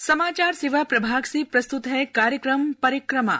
समाचार सेवा प्रभाग से प्रस्तुत है कार्यक्रम परिक्रमा।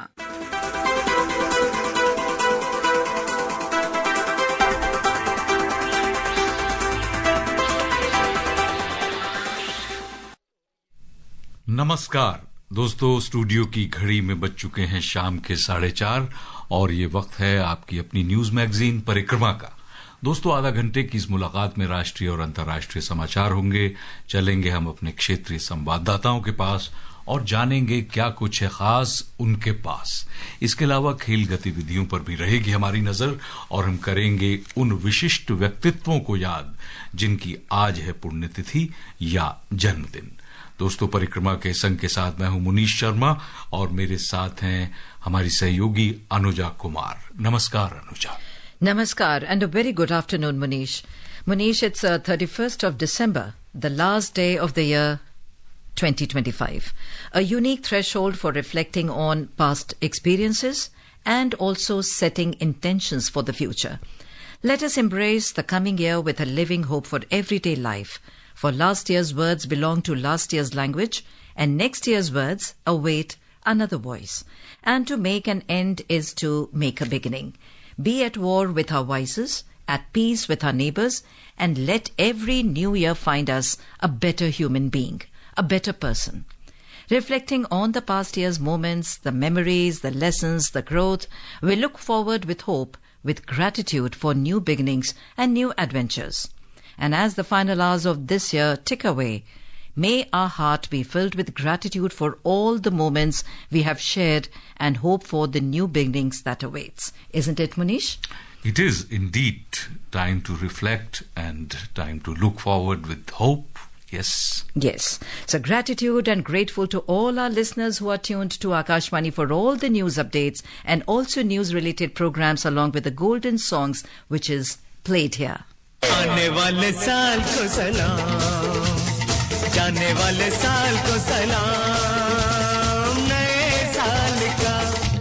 नमस्कार दोस्तों, स्टूडियो की घड़ी में बज चुके हैं शाम के 4:30 और ये वक्त है आपकी अपनी न्यूज मैगजीन परिक्रमा का। दोस्तों, आधा घंटे की इस मुलाकात में राष्ट्रीय और अंतर्राष्ट्रीय समाचार होंगे। चलेंगे हम अपने क्षेत्रीय संवाददाताओं के पास और जानेंगे क्या कुछ है खास उनके पास। इसके अलावा खेल गतिविधियों पर भी रहेगी हमारी नजर और हम करेंगे उन विशिष्ट व्यक्तित्वों को याद जिनकी आज है पुण्यतिथि या जन्मदिन। दोस्तों, परिक्रमा के संग के साथ मैं हूं मुनीश शर्मा और मेरे साथ हैं हमारी सहयोगी अनुजा कुमार। नमस्कार Anuja. Namaskar and a very good afternoon, Munish. Munish, it's 31st of December, the last day of the year 2025. A unique threshold for reflecting on past experiences and also setting intentions for the future. Let us embrace the coming year with a living hope for everyday life. For last year's words belong to last year's language and next year's words await another voice. And to make an end is to make a beginning. Be at war with our vices, at peace with our neighbors, and let every new year find us a better human being, a better person. Reflecting on the past year's moments, the memories, the lessons, the growth, we look forward with hope, with gratitude for new beginnings and new adventures. And as the final hours of this year tick away, may our heart be filled with gratitude for all the moments we have shared and hope for the new beginnings that awaits. Isn't it, Munish? It is indeed time to reflect and time to look forward with hope. Yes. Yes. So gratitude and grateful to all our listeners who are tuned to Akashvani for all the news updates and also news-related programs along with the golden songs which is played here. आने वाले साल को सलाम, जाने वाले साल को सलाम, नए साल का,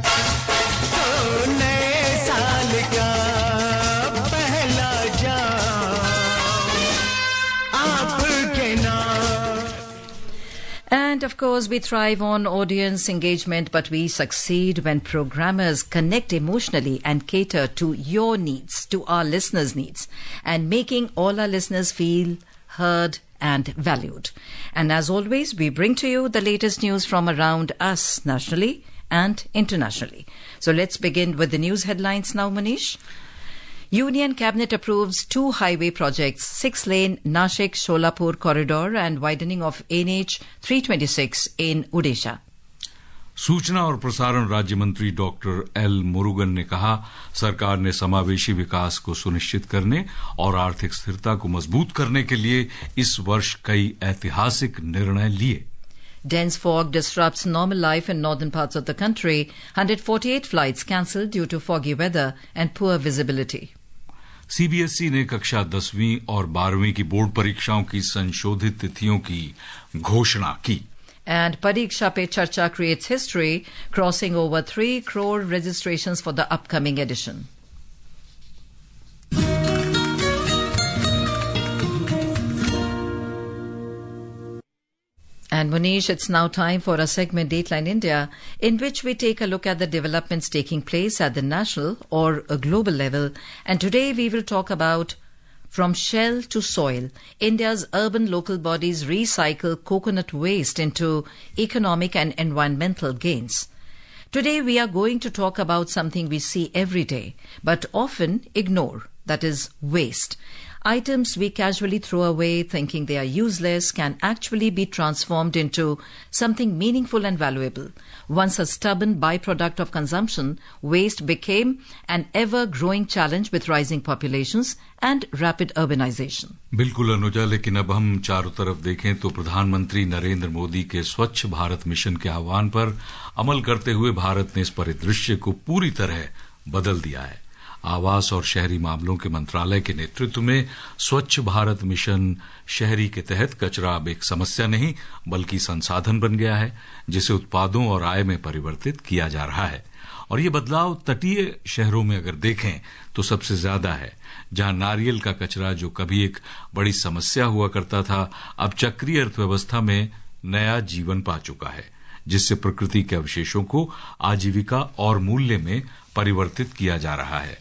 नए साल का पहला जाम आपके नाम. And of course, we thrive on audience engagement, but we succeed when programmers connect emotionally and cater to your needs, to our listeners' needs, and making all our listeners feel heard and valued. And as always, we bring to you the latest news from around us nationally and internationally. So let's begin with the news headlines now, Manish. Union Cabinet approves 2 highway projects, 6-lane Nashik-Sholapur corridor and widening of NH 326 in Odisha. सूचना और प्रसारण राज्य मंत्री doctor L Murugan ने कहा, सरकार ने समावेशी विकास को सुनिश्चित करने और आर्थिक स्थिरता को मजबूत करने के लिए इस वर्ष कई ऐतिहासिक निर्णय लिए. Dense fog disrupts normal life in northern parts of the country. 148 flights cancelled due to foggy weather and poor visibility. CBSE ने कक्षा 10वीं और 12वीं की बोर्ड परीक्षाओं की संशोधित तिथियों की घोषणा की. And Pariksha Pe Charcha creates history, crossing over 3 crore registrations for the upcoming edition. And Munish, it's now time for a segment Dateline India, in which we take a look at the developments taking place at the national or a global level. And today we will talk about From Shell to Soil, India's urban local bodies recycle coconut waste into economic and environmental gains. Today we are going to talk about something we see every day, but often ignore, that is waste. Items we casually throw away thinking they are useless can actually be transformed into something meaningful and valuable. Once a stubborn byproduct of consumption, waste became an ever-growing challenge with rising populations and rapid urbanization. बिल्कुल अनुजा, लेकिन अब हम चारों तरफ देखें तो प्रधानमंत्री नरेंद्र मोदी के स्वच्छ भारत मिशन के आह्वान पर अमल करते हुए भारत ने इस परिदृश्य को पूरी तरह बदल दिया है. आवास और शहरी मामलों के मंत्रालय के नेतृत्व में स्वच्छ भारत मिशन शहरी के तहत कचरा अब एक समस्या नहीं बल्कि संसाधन बन गया है, जिसे उत्पादों और आय में परिवर्तित किया जा रहा है. और ये बदलाव तटीय शहरों में अगर देखें तो सबसे ज्यादा है, जहां नारियल का कचरा जो कभी एक बड़ी समस्या हुआ करता था अब चक्रीय अर्थव्यवस्था में नया जीवन पा चुका है, जिससे प्रकृति के अवशेषों को आजीविका और मूल्य में परिवर्तित किया जा रहा है।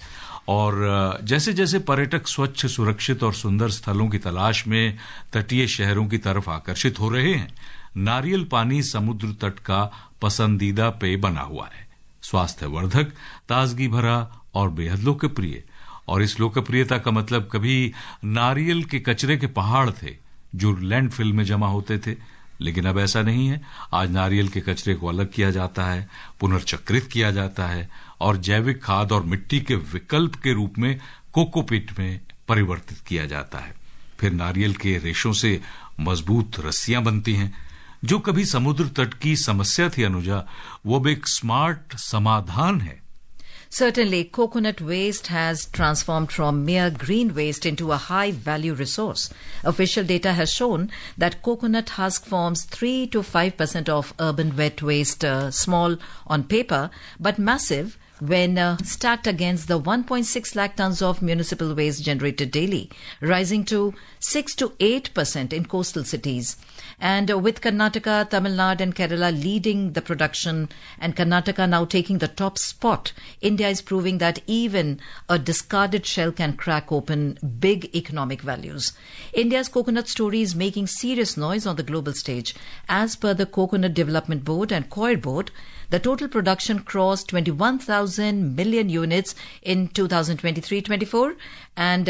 और जैसे जैसे पर्यटक स्वच्छ, सुरक्षित और सुंदर स्थलों की तलाश में तटीय शहरों की तरफ आकर्षित हो रहे हैं, नारियल पानी समुद्र तट का पसंदीदा पेय बना हुआ है। स्वास्थ्यवर्धक, ताजगी भरा और बेहद लोकप्रिय। और इस लोकप्रियता का मतलब कभी नारियल के कचरे के पहाड़ थे जो लैंडफिल में जमा होते थे, लेकिन अब ऐसा नहीं है। आज नारियल के कचरे को अलग किया जाता है, पुनर्चक्रित किया जाता है और जैविक खाद और मिट्टी के विकल्प के रूप में कोकोपीट में परिवर्तित किया जाता है। फिर नारियल के रेशों से मजबूत रस्सियां बनती हैं। जो कभी समुद्र तट की समस्या थी अनुजा, वो भी एक स्मार्ट समाधान है। Certainly, coconut waste has transformed from mere green waste into a high-value resource. Official data has shown that coconut husk forms 3 to 5% of urban wet waste, small on paper but massive when stacked against the 1.6 lakh tons of municipal waste generated daily, rising to 6 to 8% in coastal cities. And with Karnataka, Tamil Nadu and Kerala leading the production and Karnataka now taking the top spot, India is proving that even a discarded shell can crack open big economic values. India's coconut story is making serious noise on the global stage. As per the Coconut Development Board and COIR Board, the total production crossed 21,000 million units in 2023-24 and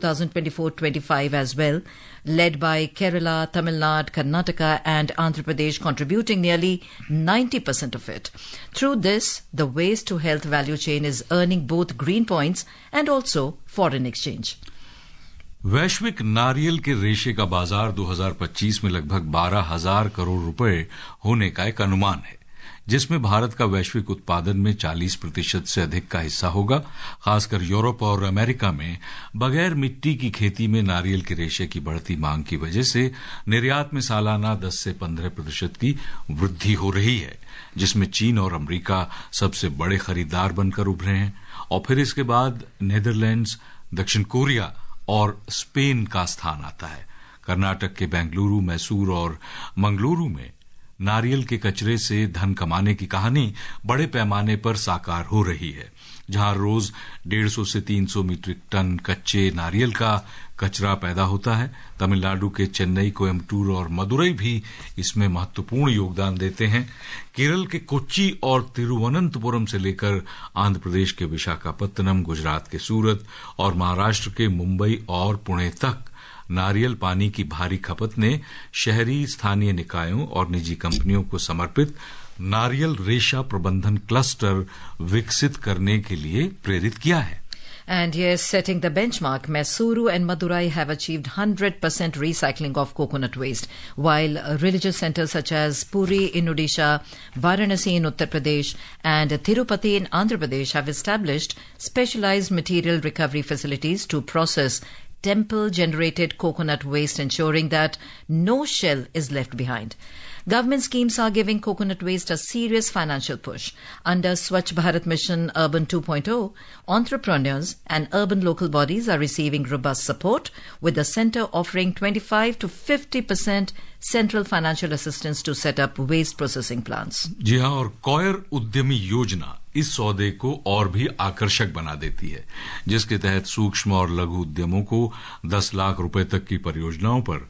2024-25 as well, led by Kerala, Tamil Nadu, Karnataka and Andhra Pradesh contributing nearly 90% of it. Through this, the waste to health value chain is earning both green points and also foreign exchange. वैश्विक नारियल के रेशे का बाजार 2025 में लगभग 12,000 करोड़ रुपए होने का एक अनुमान है, जिसमें भारत का वैश्विक उत्पादन में 40% से अधिक का हिस्सा होगा। खासकर यूरोप और अमेरिका में बगैर मिट्टी की खेती में नारियल के रेशे की बढ़ती मांग की वजह से निर्यात में सालाना 10 से 15% की वृद्धि हो रही है, जिसमें चीन और अमेरिका सबसे बड़े खरीदार बनकर उभरे हैं। और फिर इसके बाद नीदरलैंड्स, दक्षिण कोरिया और स्पेन का स्थान आता है। कर्नाटक के बेंगलुरु, मैसूर और मंगलुरु में नारियल के कचरे से धन कमाने की कहानी बड़े पैमाने पर साकार हो रही है, जहां रोज 150 से 300 मीट्रिक टन कच्चे नारियल का कचरा पैदा होता है। तमिलनाडु के चेन्नई, कोयम्बटूर और मदुरई भी इसमें महत्वपूर्ण योगदान देते हैं। केरल के कोच्चि और तिरुवनंतपुरम से लेकर आंध्र प्रदेश के विशाखापत्तनम, गुजरात के सूरत और महाराष्ट्र के मुंबई और पुणे तक नारियल पानी की भारी खपत ने शहरी, स्थानीय निकायों और निजी कंपनियों को समर्पित नारियल रेशा प्रबंधन क्लस्टर विकसित करने के लिए प्रेरित किया है। And yes, setting the benchmark, Mysuru and Madurai have achieved 100% recycling of coconut waste, while religious centers such as Puri in Odisha, Varanasi in Uttar Pradesh, and Tirupati in Andhra Pradesh have established specialized material recovery facilities to process temple-generated coconut waste, ensuring that no shell is left behind. Government schemes are giving coconut waste a serious financial push. Under Swachh Bharat Mission Urban 2.0, entrepreneurs and urban local bodies are receiving robust support, with the centre offering 25 to 50% central financial assistance to set up waste processing plants. जी हाँ, और coir उद्यमी योजना इस सौदे को और भी आकर्षक बना देती है, जिसके तहत सूक्ष्म और लघु उद्यमों को 10 लाख रुपए तक की परियोजनाओं पर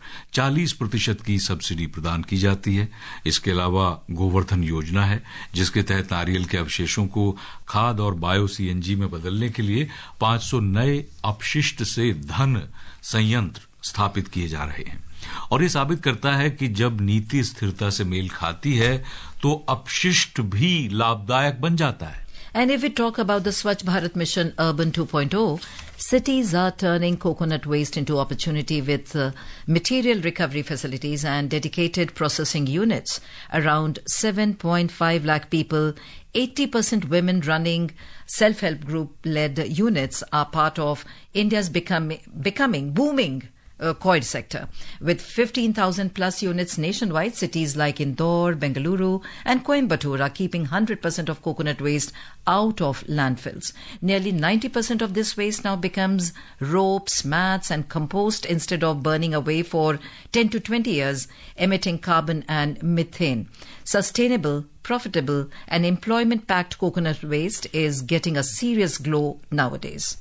40% की सब्सिडी प्रदान की जाती है। इसके अलावा गोवर्धन योजना है, जिसके तहत नारियल के अवशेषों को खाद और बायो सीएनजी में बदलने के लिए 500 नए अपशिष्ट से धन संयंत्र स्थापित किए जा रहे हैं। और ये साबित करता है कि जब नीति स्थिरता से मेल खाती है तो अपशिष्ट भी लाभदायक बन जाता है। And if we talk about the Swachh Bharat Mission Urban 2.0, cities are turning coconut waste into opportunity with material recovery facilities and dedicated processing units. Around 7.5 lakh people, 80% women running self-help group-led units are part of India's booming coir sector. With 15,000 plus units nationwide, cities like Indore, Bengaluru and Coimbatore are keeping 100% of coconut waste out of landfills. Nearly 90% of this waste now becomes ropes, mats and compost instead of burning away for 10 to 20 years, emitting carbon and methane. Sustainable, profitable and employment-packed coconut waste is getting a serious glow nowadays.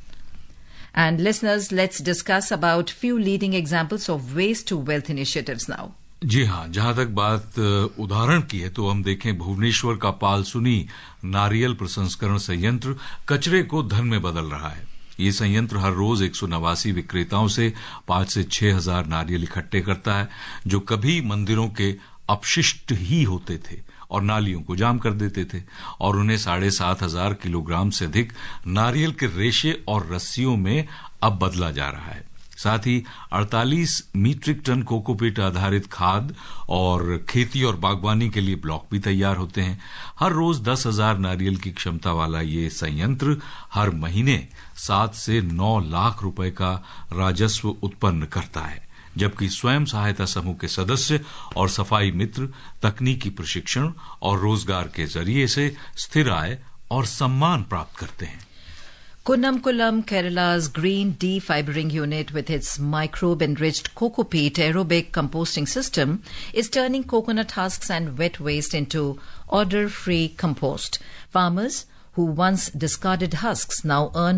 And listeners, let's discuss about few leading examples of waste to wealth initiatives now. जी हाँ, जहां तक बात उदाहरण की है तो हम देखें भुवनेश्वर का पालसुनी नारियल प्रसंस्करण संयंत्र कचरे को धन में बदल रहा है। ये संयंत्र हर रोज 189 विक्रेताओं से 5 से 6 हजार नारियल इकट्ठे करता है, जो कभी मंदिरों के अपशिष्ट ही होते थे और नालियों को जाम कर देते थे, और उन्हें 7,500 किलोग्राम से अधिक नारियल के रेशे और रस्सियों में अब बदला जा रहा है। साथ ही 48 मीट्रिक टन कोकोपीट आधारित खाद और खेती और बागवानी के लिए ब्लॉक भी तैयार होते हैं। हर रोज 10,000 नारियल की क्षमता वाला ये संयंत्र हर महीने 7 से 9 लाख रुपए का राजस्व उत्पन्न करता है, जबकि स्वयं सहायता समूह के सदस्य और सफाई मित्र तकनीकी प्रशिक्षण और रोजगार के जरिए से स्थिर आय और सम्मान प्राप्त करते हैं। Kunnamkulam, Kerala's green defibering unit with its microbe-enriched coco peat aerobic composting system is turning coconut husks and wet waste into odor-free compost. Farmers who once discarded husks now earn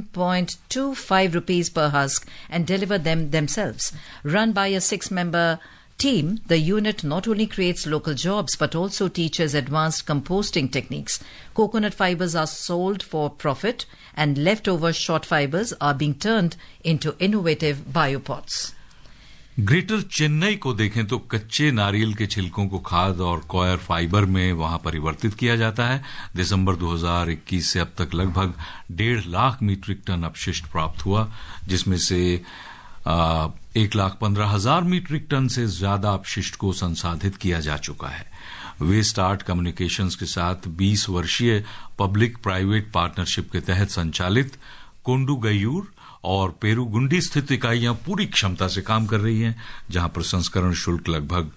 1.25 rupees per husk and deliver them themselves. Run by a 6-member team, the unit not only creates local jobs but also teaches advanced composting techniques. Coconut fibers are sold for profit and leftover short fibers are being turned into innovative biopots. Greater Chennai को देखें तो कच्चे नारियल के छिलकों को खाद और coir fibre में वहां परिवर्तित किया जाता है। दिसंबर 2021 से अब तक लगभग 1.5 लाख मीट्रिक टन अपशिष्ट प्राप्त हुआ, जिसमें से 1,15,000 मीट्रिक टन से ज्यादा अपशिष्ट को संसाधित किया जा चुका है। वेस्ट आर्ट कम्युनिकेशंस के साथ 20 वर्षीय पब्लिक प्राइवेट पार्टनरशिप के तहत संचालित कोंडुगय्यूर और पेरूगुंडी स्थित इकाइयां पूरी क्षमता से काम कर रही हैं, जहां प्रसंस्करण शुल्क लगभग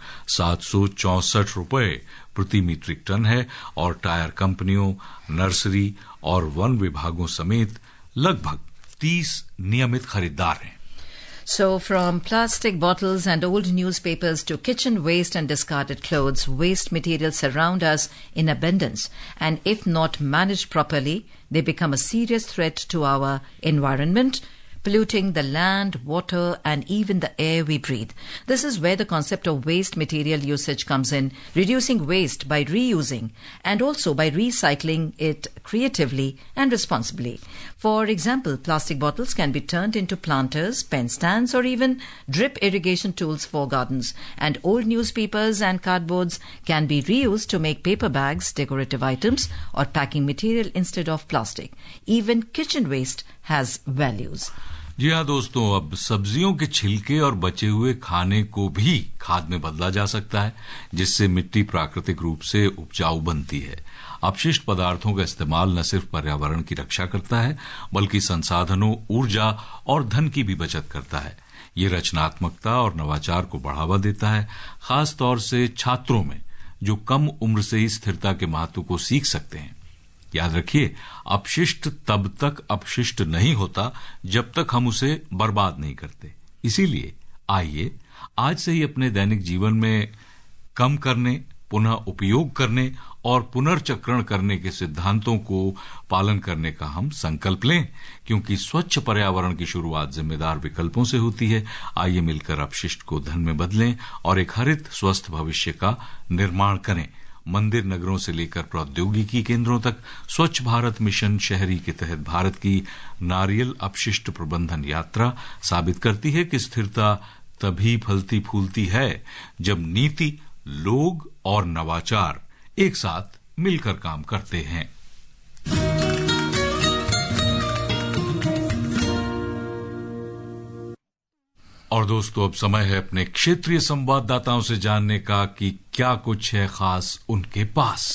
764 रुपए प्रति मीट्रिक टन है और टायर कंपनियों, नर्सरी और वन विभागों समेत लगभग 30 नियमित खरीदार हैं। So, from plastic bottles and old newspapers to kitchen waste and discarded clothes, waste materials surround us in abundance, and if not managed properly, they become a serious threat to our environment, polluting the land, water, and even the air we breathe. This is where the concept of waste material usage comes in, reducing waste by reusing and also by recycling it creatively and responsibly. For example, plastic bottles can be turned into planters, pen stands, or even drip irrigation tools for gardens. And old newspapers and cardboards can be reused to make paper bags, decorative items, or packing material instead of plastic. Even kitchen waste has values. जी हाँ दोस्तों, अब सब्जियों के छिलके और बचे हुए खाने को भी खाद में बदला जा सकता है, जिससे मिट्टी प्राकृतिक रूप से उपजाऊ बनती है। अपशिष्ट पदार्थों का इस्तेमाल न सिर्फ पर्यावरण की रक्षा करता है, बल्कि संसाधनों, ऊर्जा और धन की भी बचत करता है। ये रचनात्मकता और नवाचार को बढ़ावा देता है, खास तौर से छात्रों में, जो कम उम्र से ही स्थिरता के महत्व को सीख सकते हैं। याद रखिए, अपशिष्ट तब तक अपशिष्ट नहीं होता जब तक हम उसे बर्बाद नहीं करते। इसीलिए आइए आज से ही अपने दैनिक जीवन में कम करने, पुनः उपयोग करने और पुनर्चक्रण करने के सिद्धांतों को पालन करने का हम संकल्प लें, क्योंकि स्वच्छ पर्यावरण की शुरुआत जिम्मेदार विकल्पों से होती है। आइए मिलकर अपशिष्ट को धन में बदलें और एक हरित स्वस्थ भविष्य का निर्माण करें। मंदिर नगरों से लेकर प्रौद्योगिकी केंद्रों तक स्वच्छ भारत मिशन शहरी के तहत भारत की नारियल अपशिष्ट प्रबंधन यात्रा साबित करती है कि स्थिरता तभी फलती फूलती है जब नीति, लोग और नवाचार एक साथ मिलकर काम करते हैं। और दोस्तों, अब समय है अपने क्षेत्रीय संवाददाताओं से जानने का कि क्या कुछ है खास उनके पास।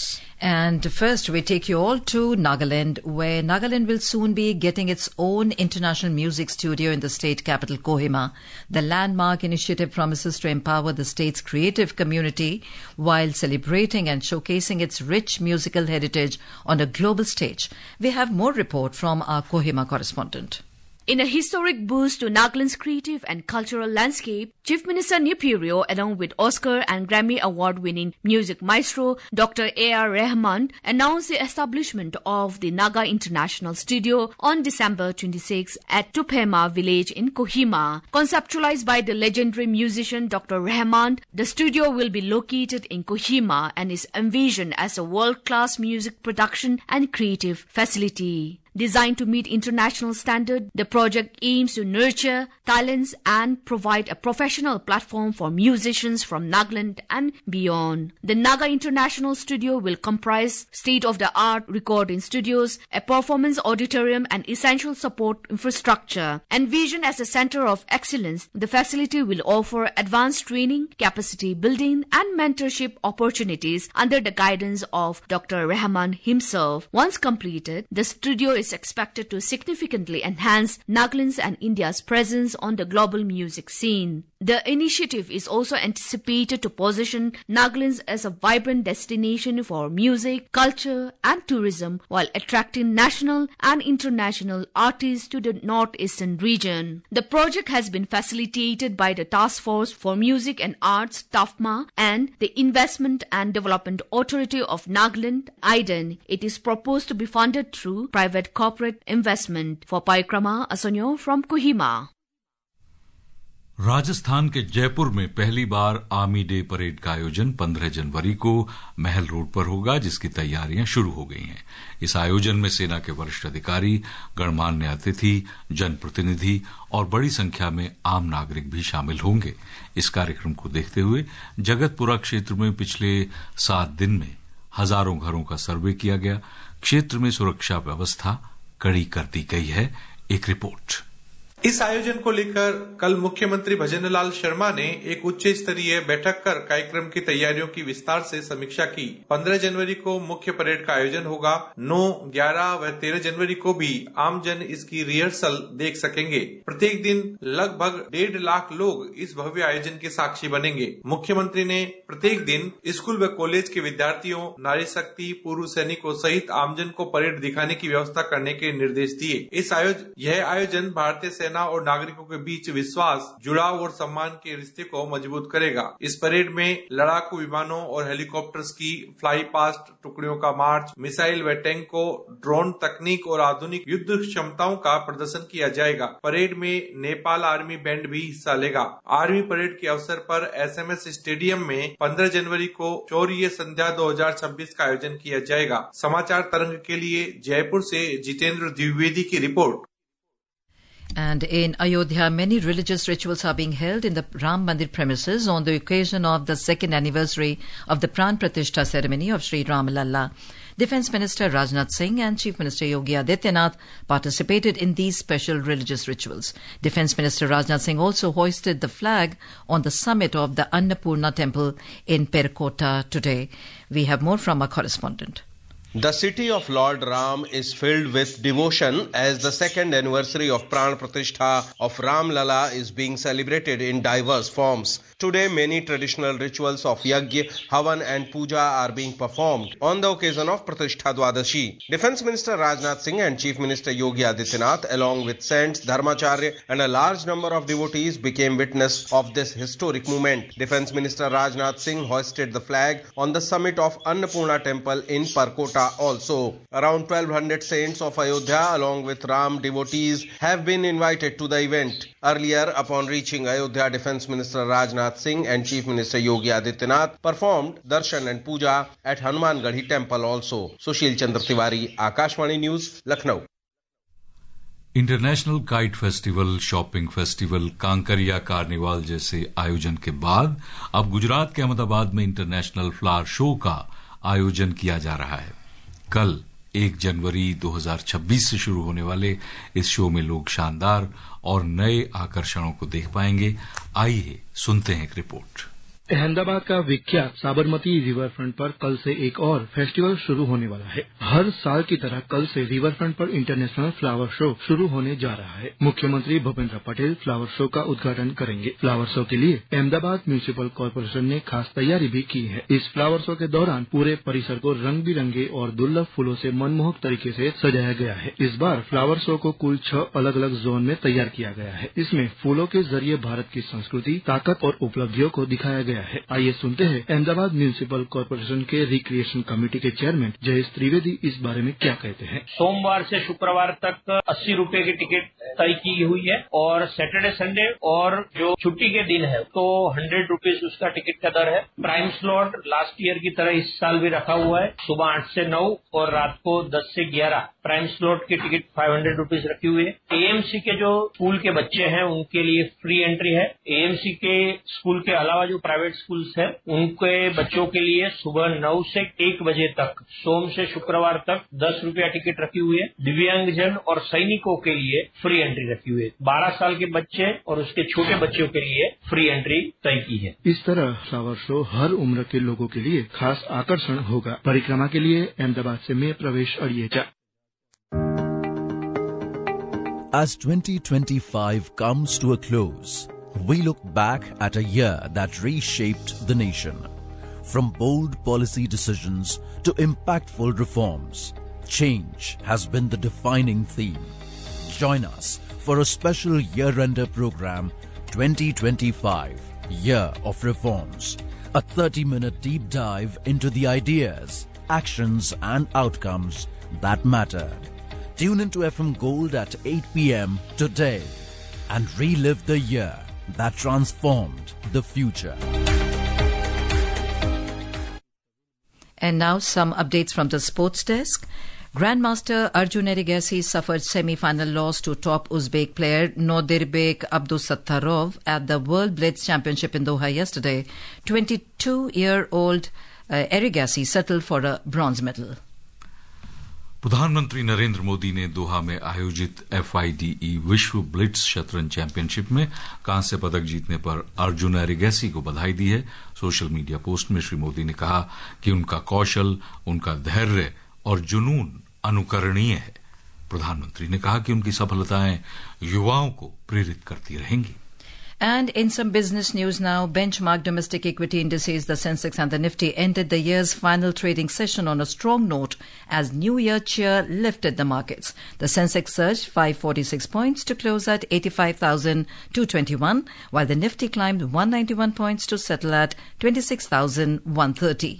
And first, we take you all to Nagaland, where Nagaland will soon be getting its own international music studio in the state capital, Kohima. The landmark initiative promises to empower the state's creative community while celebrating and showcasing its rich musical heritage on a global stage. We have more report from our Kohima correspondent. In a historic boost to Nagaland's creative and cultural landscape, Chief Minister Nepirio, along with Oscar and Grammy Award-winning music maestro Dr. A.R. Rahman, announced the establishment of the Naga International Studio on December 26 at Tuphema village in Kohima. Conceptualized by the legendary musician Dr. Rahman, the studio will be located in Kohima and is envisioned as a world-class music production and creative facility. Designed to meet international standards, the project aims to nurture talents and provide a professional platform for musicians from Nagaland and beyond. The Naga International Studio will comprise state-of-the-art recording studios, a performance auditorium and essential support infrastructure. Envisioned as a center of excellence, the facility will offer advanced training, capacity building and mentorship opportunities under the guidance of Dr. Rahman himself. Once completed, the studio is expected to significantly enhance Nagaland's and India's presence on the global music scene. The initiative is also anticipated to position Nagaland as a vibrant destination for music, culture and tourism while attracting national and international artists to the northeastern region. The project has been facilitated by the Task Force for Music and Arts, TAFMA, and the Investment and Development Authority of Nagaland, IDEN. It is proposed to be funded through private corporate investment. For Parikrama, Asonyo from Kohima. Rajasthan के जयपुर में पहली बार army day parade का आयोजन 15 जनवरी को महल road पर होगा, जिसकी तैयारियां शुरू हो गई हैं। इस आयोजन में सेना के वरिष्ठ अधिकारी, गणमान्य अतिथि, जनप्रतिनिधि और बड़ी संख्या में आम नागरिक भी शामिल होंगे। इस कार्यक्रम को देखते हुए जगतपुरा क्षेत्र में पिछले 7 दिन में हजारों घरों का सर्वे किया गया। क्षेत्र में सुरक्षा व्यवस्था कड़ी कर दी गई है। एक रिपोर्ट। इस आयोजन को लेकर कल मुख्यमंत्री भजन लाल शर्मा ने एक उच्च स्तरीय बैठक कर कार्यक्रम की तैयारियों की विस्तार से समीक्षा की। 15 जनवरी को मुख्य परेड का आयोजन होगा। 9, 11 व 13 जनवरी को भी आमजन इसकी रिहर्सल देख सकेंगे। प्रत्येक दिन लगभग 1.5 लाख लोग इस भव्य आयोजन के साक्षी बनेंगे। मुख्यमंत्री ने प्रत्येक दिन स्कूल व कॉलेज के विद्यार्थियों, नारी शक्ति, पूर्व सैनिकों सहित आमजन को परेड दिखाने की व्यवस्था करने के निर्देश दिए। यह आयोजन भारतीय सेना और नागरिकों के बीच विश्वास, जुड़ाव और सम्मान के रिश्ते को मजबूत करेगा। इस परेड में लड़ाकू विमानों और हेलीकॉप्टर्स की फ्लाई पास्ट टुकड़ियों का मार्च, मिसाइल व टैंकों, ड्रोन तकनीक और आधुनिक युद्ध क्षमताओं का प्रदर्शन किया जाएगा। परेड में नेपाल आर्मी बैंड भी हिस्सा लेगा। आर्मी परेड के अवसर पर SMS स्टेडियम में 15 जनवरी को शौर्य संध्या 2026 का आयोजन किया जाएगा। समाचार तरंग के लिए जयपुर से जितेंद्र द्विवेदी की report. And in Ayodhya, many religious rituals are being held in the Ram Mandir premises on the occasion of the second anniversary of the Pran Pratishtha ceremony of Sri Ram Lalla. Defence Minister Rajnath Singh and Chief Minister Yogi Adityanath participated in these special religious rituals. Defence Minister Rajnath Singh also hoisted the flag on the summit of the Annapurna temple in Perkota today. We have more from our correspondent. The city of Lord Ram is filled with devotion as the second anniversary of Pran Pratishtha of Ram Lalla is being celebrated in diverse forms. Today, many traditional rituals of Yajna, Havan and Puja are being performed on the occasion of Pratishtha Dwadashi. Defence Minister Rajnath Singh and Chief Minister Yogi Adityanath, along with saints, dharmacharya and a large number of devotees became witness of this historic moment. Defence Minister Rajnath Singh hoisted the flag on the summit of Annapurna temple in Parkota also. Around 1200 saints of Ayodhya along with Ram devotees have been invited to the event. Earlier, upon reaching Ayodhya, Defence Minister Rajnath Singh and Chief Minister Yogi Adityanath performed darshan and puja at Hanumangarhi temple also. Sushil Chandra Tiwari, Akashvani News, Lucknow. International kite festival, shopping festival, Kankaria carnival जैसे आयोजन के बाद अब गुजरात के अहमदाबाद में international flower show का आयोजन किया जा रहा है। कल 1 जनवरी 2026 से शुरू होने वाले इस शो में लोग शानदार और नए आकर्षणों को देख पाएंगे। आइए सुनते हैं एक रिपोर्ट। अहमदाबाद का विख्यात साबरमती रिवर फ्रंट पर कल से एक और फेस्टिवल शुरू होने वाला है। हर साल की तरह कल से रिवर फ्रंट पर इंटरनेशनल फ्लावर शो शुरू होने जा रहा है। मुख्यमंत्री भूपेंद्र पटेल फ्लावर शो का उद्घाटन करेंगे। फ्लावर शो के लिए अहमदाबाद म्यूनिसिपल कॉर्पोरेशन ने खास तैयारी भी की है। इस फ्लावर शो के दौरान पूरे परिसर को रंग बिरंगे और दुर्लभ फूलों से मनमोहक तरीके से सजाया गया है। इस बार फ्लावर शो को कुल 6 अलग अलग जोन में तैयार किया गया है। इसमें फूलों के जरिए भारत की संस्कृति, ताकत और उपलब्धियों को दिखाया गया है। आइए सुनते हैं अहमदाबाद म्यूनिसिपल कॉर्पोरेशन के रिक्रिएशन कमेटी के चेयरमैन जयेश त्रिवेदी इस बारे में क्या कहते हैं। सोमवार से शुक्रवार तक 80 रुपए की टिकट तय की हुई है और सैटरडे संडे और जो छुट्टी के दिन है तो 100 रुपीज उसका टिकट का दर है। प्राइम स्लॉट लास्ट ईयर की तरह इस साल भी रखा हुआ है। सुबह 8 से 9 और रात को 10 से 11 प्राइम स्लॉट की टिकट 500 रुपीज रखी हुई है। एएमसी के जो स्कूल के बच्चे हैं उनके लिए फ्री एंट्री है। एएमसी के स्कूल के अलावा जो प्राइवेट स्कूल्स है उनके बच्चों के लिए सुबह 9 से 1 बजे तक सोम से शुक्रवार तक 10 रुपया टिकट रखी हुई है। दिव्यांगजन और सैनिकों के लिए फ्री एंट्री रखी हुई है। 12 साल के बच्चे और उसके छोटे बच्चों के लिए फ्री एंट्री तय की है। इस तरह फ्लावर शो हर उम्र के लोगों के लिए खास आकर्षण होगा। परिक्रमा के लिए अहमदाबाद से मैं प्रवेश अड़िएचा। As 2025 comes to a close, we look back at a year that reshaped the nation. From bold policy decisions to impactful reforms, change has been the defining theme. Join us for a special year-ender program, 2025 Year of Reforms. A 30-minute deep dive into the ideas, actions and outcomes that mattered. Tune into FM Gold at 8 p.m. today and relive the year that transformed the future. And now some updates from the sports desk. Grandmaster Arjun Erigaisi suffered semi-final loss to top Uzbek player Nodirbek Abdusattarov at the World Blitz Championship in Doha yesterday. 22-year-old Erigaisi settled for a bronze medal. प्रधानमंत्री नरेंद्र मोदी ने दोहा में आयोजित FIDE विश्व blitz शतरंज championship में कांस्य पदक जीतने पर अर्जुन एरिगैसी को बधाई दी है। सोशल मीडिया पोस्ट में श्री मोदी ने कहा कि उनका कौशल, उनका धैर्य और जुनून अनुकरणीय है। प्रधानमंत्री ने कहा कि उनकी सफलताएं युवाओं को प्रेरित करती रहेंगी। And in some business news now, benchmark domestic equity indices, the Sensex and the Nifty, ended the year's final trading session on a strong note as New Year cheer lifted the markets. The Sensex surged 546 points to close at 85,221, while the Nifty climbed 191 points to settle at 26,130.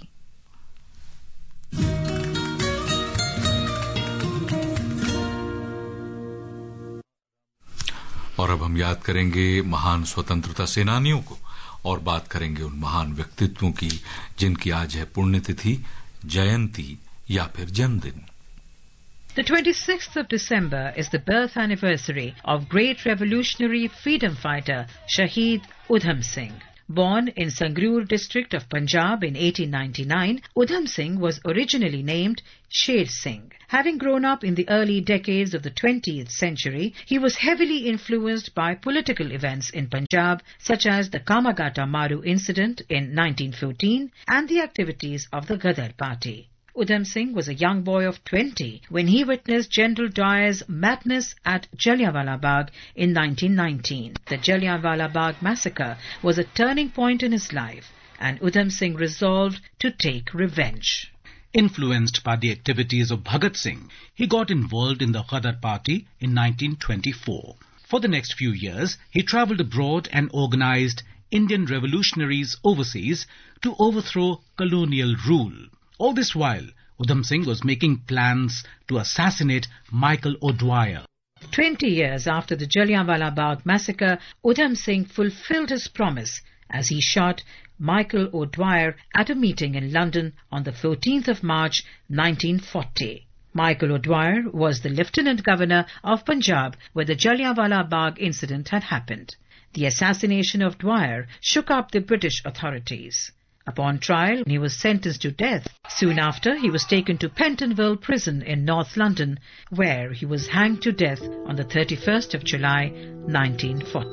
और अब हम याद करेंगे महान स्वतंत्रता सेनानियों को और बात करेंगे उन महान व्यक्तित्वों की जिनकी आज है पुण्यतिथि, जयंती या फिर जन्मदिन। The 26th of December is the birth anniversary of great revolutionary freedom fighter Shaheed Udham Singh. Born in Sangrur district of Punjab in 1899, Udham Singh was originally named Sher Singh. Having grown up in the early decades of the 20th century, he was heavily influenced by political events in Punjab, such as the Kamagata Maru incident in 1914 and the activities of the Ghadar party. Udham Singh was a young boy of 20 when he witnessed General Dyer's madness at Jallianwala Bagh in 1919. The Jallianwala Bagh massacre was a turning point in his life, and Udham Singh resolved to take revenge. Influenced by the activities of Bhagat Singh, he got involved in the Ghadar party in 1924. For the next few years, he travelled abroad and organised Indian revolutionaries overseas to overthrow colonial rule. All this while, Udham Singh was making plans to assassinate Michael O'Dwyer. 20 years after the Jallianwala Bagh massacre, Udham Singh fulfilled his promise as he shot Michael O'Dwyer at a meeting in London on the 14th of March 1940. Michael O'Dwyer was the Lieutenant Governor of Punjab where the Jallianwala Bagh incident had happened. The assassination of Dwyer shook up the British authorities. Upon trial, he was sentenced to death. Soon after, he was taken to Pentonville Prison in North London, where he was hanged to death on the 31st of July, 1940.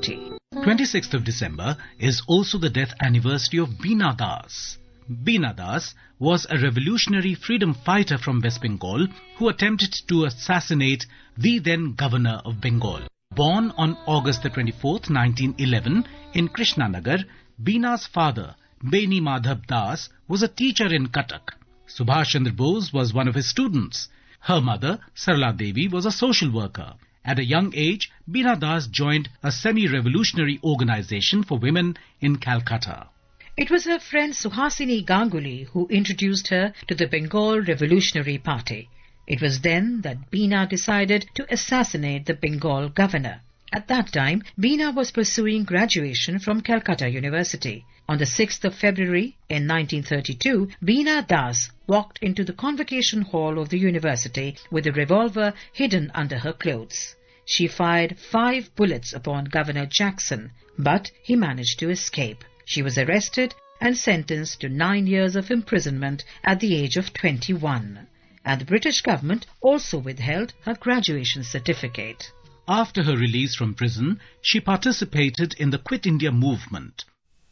26th of December is also the death anniversary of Beena Das. Beena Das was a revolutionary freedom fighter from West Bengal who attempted to assassinate the then governor of Bengal. Born on August the 24th, 1911 in Krishnanagar, Beena's father, Beni Madhav Das, was a teacher in Cuttack. Subhash Chandra Bose was one of his students. Her mother, Sarla Devi, was a social worker. At a young age, Beena Das joined a semi-revolutionary organization for women in Calcutta. It was her friend Suhasini Ganguly who introduced her to the Bengal Revolutionary Party. It was then that Beena decided to assassinate the Bengal governor. At that time, Beena was pursuing graduation from Calcutta University. On the 6th of February in 1932, Beena Das walked into the convocation hall of the university with a revolver hidden under her clothes. She fired 5 bullets upon Governor Jackson, but he managed to escape. She was arrested and sentenced to 9 years of imprisonment at the age of 21. And the British government also withheld her graduation certificate. After her release from prison, she participated in the Quit India movement.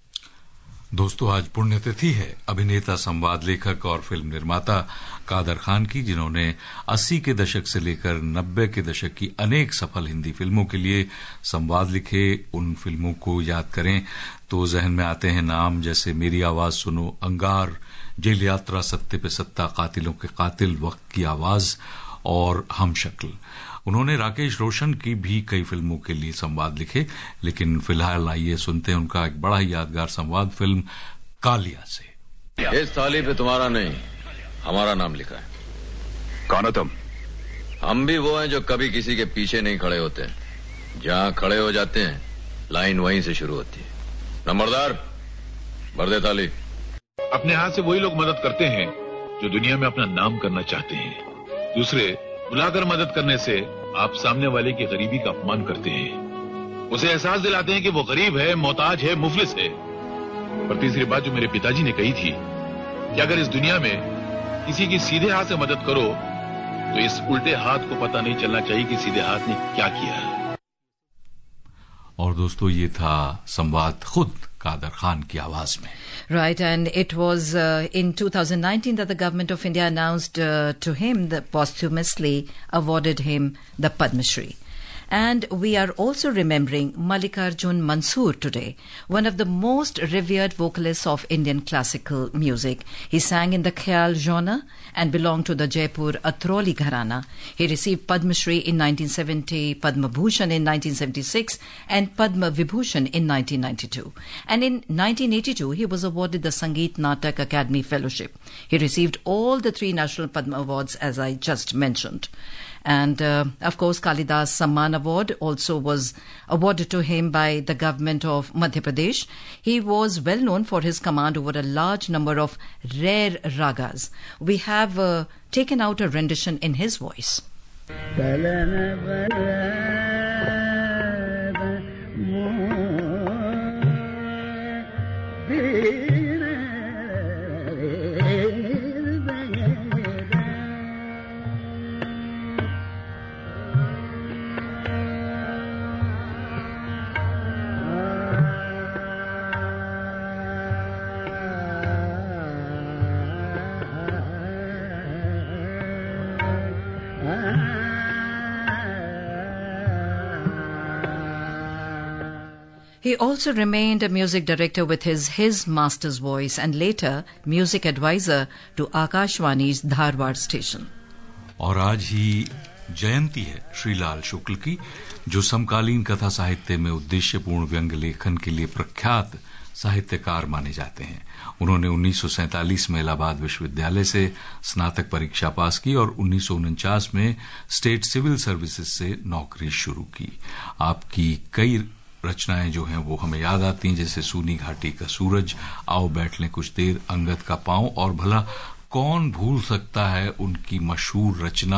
दोस्तों, आज पुण्यतिथि है अभिनेता, संवाद लेखक और film निर्माता कादर खान की, जिन्होंने 80 के दशक से लेकर 90 के दशक की अनेक सफल हिंदी फिल्मों के लिए संवाद लिखे। उन फिल्मों को याद करें तो जहन में आते हैं नाम जैसे मेरी आवाज सुनो, अंगार, जेल यात्रा, सत्ते पे सत्ता, कातिलों के कातिल, वक्त की आवाज और हम शक्ल। उन्होंने राकेश रोशन की भी कई फिल्मों के लिए संवाद लिखे, लेकिन फिलहाल आइए सुनते हैं उनका एक बड़ा ही यादगार संवाद फिल्म कालिया से। इस थाली पे तुम्हारा नहीं, हमारा नाम लिखा है। कौन हो तुम? हम भी वो हैं जो कभी किसी के पीछे नहीं खड़े होते। जहां खड़े हो जाते हैं, लाइन वहीं से शुरू होती है। नंबरदार, भर दे थाली। अपने हाथ से वही लोग मदद करते हैं जो दुनिया में अपना नाम करना चाहते हैं। दूसरे बुलाकर मदद करने से आप सामने वाले की गरीबी का अपमान करते हैं, उसे एहसास दिलाते हैं कि वो गरीब है, मोहताज है, मुफलिस है। और तीसरी बात जो मेरे पिताजी ने कही थी कि अगर इस दुनिया में किसी की सीधे हाथ से मदद करो तो इस उल्टे हाथ को पता नहीं चलना चाहिए कि सीधे हाथ ने क्या किया। और दोस्तों, ये था संवाद खुद कादर खान की आवाज में। Right, and it was in 2019 that the government of India announced to him, that posthumously awarded him the Padma Shri. And we are also remembering Mallikarjun Mansoor today, one of the most revered vocalists of Indian classical music. He sang in the Khyal genre and belonged to the Jaipur Atroli Gharana. He received Padma Shri in 1970, Padma Bhushan in 1976, and Padma Vibhushan in 1992. And in 1982, he was awarded the Sangeet Natak Academy Fellowship. He received all the 3 National Padma Awards, as I just mentioned. And, of course, Kalidas Samman Award also was awarded to him by the government of Madhya Pradesh. He was well known for his command over a large number of rare ragas. We have taken out a rendition in his voice. He also remained a music director with his master's voice and later music advisor to Akashwani's Dharwad station. और आज ही जयंती है श्रीलाल शुक्ल की, जो समकालीन कथा साहित्य में उद्देश्यपूर्ण व्यंग्य लेखन के लिए प्रख्यात साहित्यकार माने जाते हैं। उन्होंने 1947 में इलाहाबाद विश्वविद्यालय से स्नातक परीक्षा पास की और 1949 में स्टेट सिविल सर्विसेज से नौकरी शुरू की। आपकी कई रचनाएं जो हैं वो हमें याद आती हैं, जैसे सूनी घाटी का सूरज, आओ बैठ लें कुछ देर, अंगद का पांव, और भला कौन भूल सकता है उनकी मशहूर रचना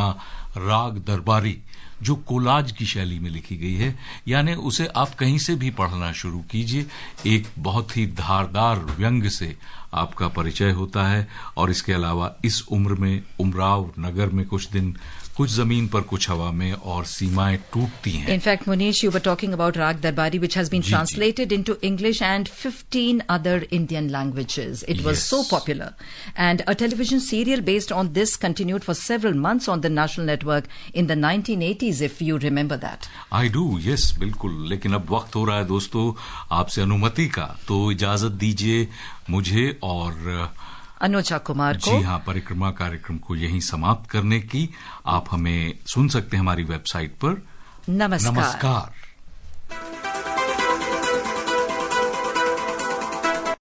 राग दरबारी, जो कोलाज की शैली में लिखी गई है, यानी उसे आप कहीं से भी पढ़ना शुरू कीजिए। एक बहुत ही धारदार व्यंग से आपका परिचय होता है, और इसके अलावा इस उम्र में उमराव नगर में कुछ दिन, कुछ जमीन पर कुछ हवा में, और सीमाएं टूटती हैं। In fact, Munish, you were talking about Rag Darbari, which has been translated into English and 15 other Indian languages. It was so popular. And a television serial based on this continued for several months on the national network in the 1980s, if you remember that. I do, yes, बिल्कुल। लेकिन अब वक्त हो रहा है दोस्तों आपसे अनुमति का, तो इजाजत दीजिए मुझे और अनुजा कुमार को। जी हाँ, परिक्रमा कार्यक्रम को यहीं समाप्त करने की। आप हमें सुन सकते हैं हमारी वेबसाइट पर। नमस्कार। नमस्कार।